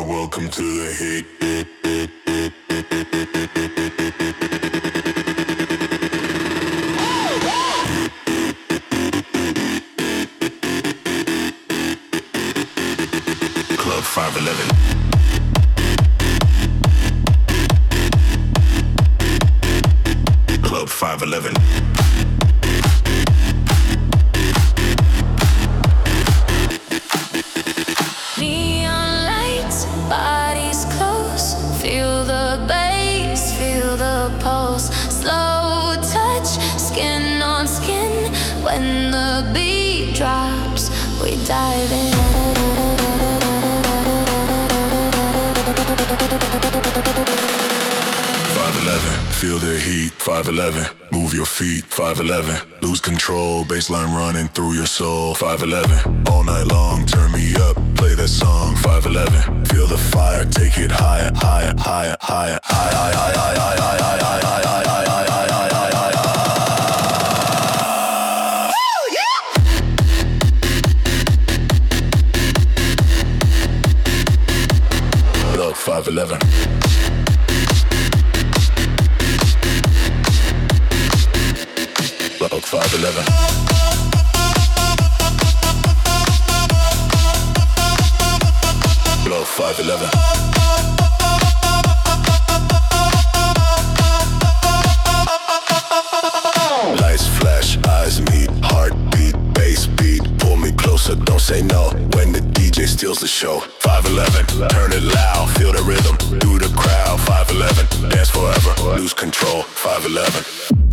welcome to the heat. Club 511. Club 511. Neon lights, bodies close. Feel the bass, feel the pulse. Slow touch, skin on skin. When the beat drops, we dive in. 511, feel the heat, 511, move your feet, 511, lose control, baseline running through your soul, 511, all night long, turn me up, play that song, 511, feel the fire, take it higher, higher, higher, higher, higher, higher, higher, higher, higher, higher, higher, higher. Look, 511. Look, 511. Blow 511. Lights flash, eyes meet, heartbeat, bass beat. Pull me closer, don't say no when the DJ steals the show. 511, turn it loud, feel the rhythm through the crowd. 511, dance forever, lose control. 511.